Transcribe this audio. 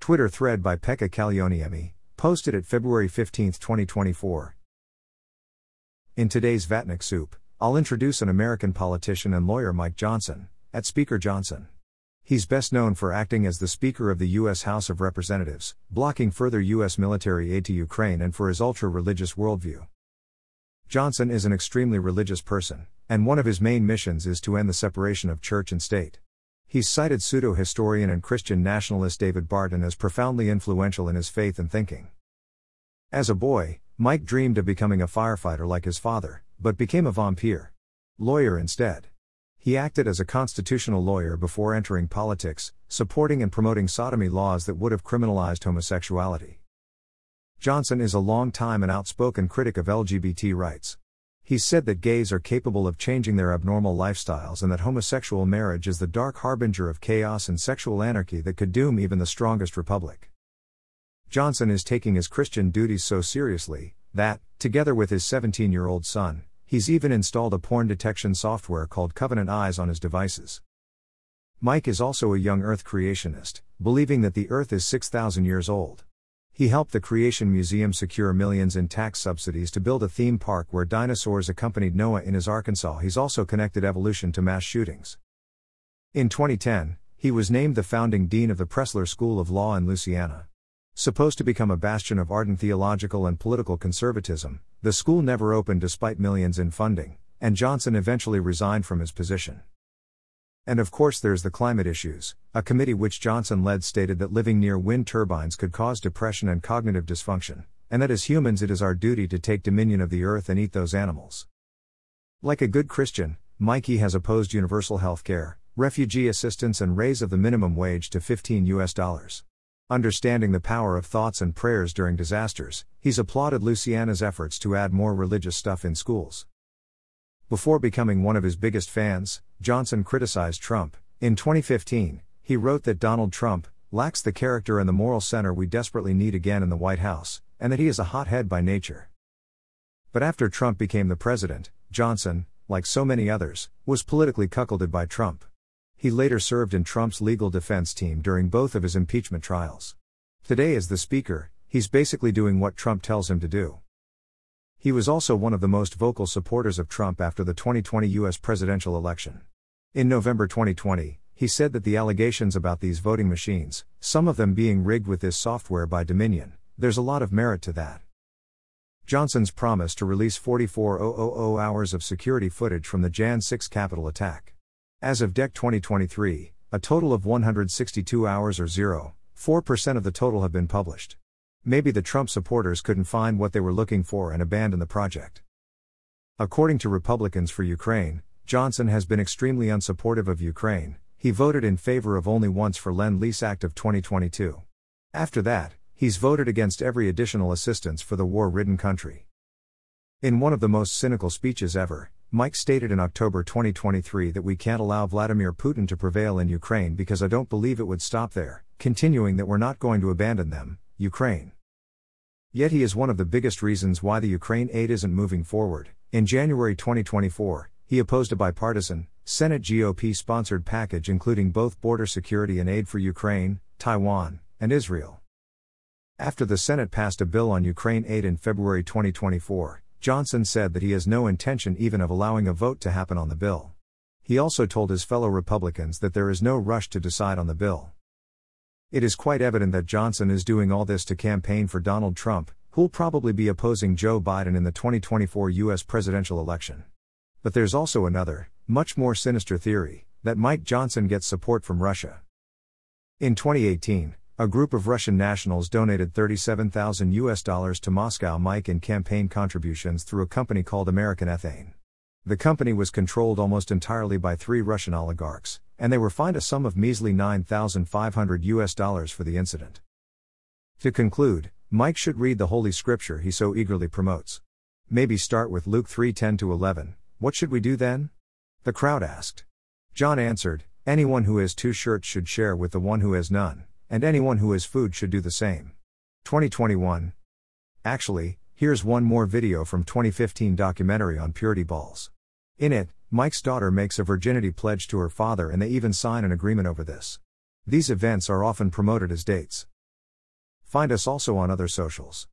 Twitter thread by Pekka Kallioniemi, posted at February 15, 2024. In today's Vatnik Soup, I'll introduce an American politician and lawyer, Mike Johnson, at Speaker Johnson. He's best known for acting as the Speaker of the U.S. House of Representatives, blocking further U.S. military aid to Ukraine, and for his ultra-religious worldview. Johnson is an extremely religious person, and one of his main missions is to end the separation of church and state. He's cited pseudo-historian and Christian nationalist David Barton as profoundly influential in his faith and thinking. As a boy, Mike dreamed of becoming a firefighter like his father, but became a vampire lawyer instead. He acted as a constitutional lawyer before entering politics, supporting and promoting sodomy laws that would have criminalized homosexuality. Johnson is a long-time and outspoken critic of LGBT rights. He's said that gays are capable of changing their abnormal lifestyles and that homosexual marriage is the dark harbinger of chaos and sexual anarchy that could doom even the strongest republic. Johnson is taking his Christian duties so seriously that, together with his 17-year-old son, he's even installed a porn detection software called Covenant Eyes on his devices. Mike is also a young Earth creationist, believing that the Earth is 6,000 years old. He helped the Creation Museum secure millions in tax subsidies to build a theme park where dinosaurs accompanied Noah in his Arkansas. He's also connected evolution to mass shootings. In 2010, he was named the founding dean of the Pressler School of Law in Louisiana. Supposed to become a bastion of ardent theological and political conservatism, the school never opened despite millions in funding, and Johnson eventually resigned from his position. And of course there's the climate issues. A committee which Johnson led stated that living near wind turbines could cause depression and cognitive dysfunction, and that as humans it is our duty to take dominion of the earth and eat those animals. Like a good Christian, Mikey has opposed universal health care, refugee assistance and raise of the minimum wage to $15. Understanding the power of thoughts and prayers during disasters, he's applauded Louisiana's efforts to add more religious stuff in schools. Before becoming one of his biggest fans, Johnson criticized Trump. In 2015, he wrote that Donald Trump lacks the character and the moral center we desperately need again in the White House, and that he is a hothead by nature. But after Trump became the president, Johnson, like so many others, was politically cuckolded by Trump. He later served in Trump's legal defense team during both of his impeachment trials. Today as the Speaker, he's basically doing what Trump tells him to do. He was also one of the most vocal supporters of Trump after the 2020 U.S. presidential election. In November 2020, he said that the allegations about these voting machines, some of them being rigged with this software by Dominion, there's a lot of merit to that. Johnson's promise to release 44,000 hours of security footage from the Jan 6 Capitol attack. As of DEC 2023, a total of 162 hours or 0.4% of the total have been published. Maybe the Trump supporters couldn't find what they were looking for and abandoned the project. According to Republicans for Ukraine, Johnson has been extremely unsupportive of Ukraine. He voted in favor of only once for Lend-Lease Act of 2022. After that, he's voted against every additional assistance for the war-ridden country. In one of the most cynical speeches ever, Mike stated in October 2023 that we can't allow Vladimir Putin to prevail in Ukraine because I don't believe it would stop there, continuing that we're not going to abandon them, Ukraine. Yet he is one of the biggest reasons why the Ukraine aid isn't moving forward. In January 2024, he opposed a bipartisan, Senate GOP-sponsored package including both border security and aid for Ukraine, Taiwan, and Israel. After the Senate passed a bill on Ukraine aid in February 2024, Johnson said that he has no intention even of allowing a vote to happen on the bill. He also told his fellow Republicans that there is no rush to decide on the bill. It is quite evident that Johnson is doing all this to campaign for Donald Trump, who'll probably be opposing Joe Biden in the 2024 U.S. presidential election. But there's also another, much more sinister theory, that Mike Johnson gets support from Russia. In 2018, a group of Russian nationals donated $37,000 to Moscow Mike in campaign contributions through a company called American Ethane. The company was controlled almost entirely by 3 Russian oligarchs, and they were fined a sum of measly $9,500 for the incident. To conclude, Mike should read the Holy Scripture he so eagerly promotes. Maybe start with Luke 3:10-11. What should we do then? The crowd asked. John answered, anyone who has 2 shirts should share with the one who has none, and anyone who has food should do the same. 2021. Actually, here's one more video from 2015 documentary on purity balls. In it, Mike's daughter makes a virginity pledge to her father and they even sign an agreement over this. These events are often promoted as dates. Find us also on other socials.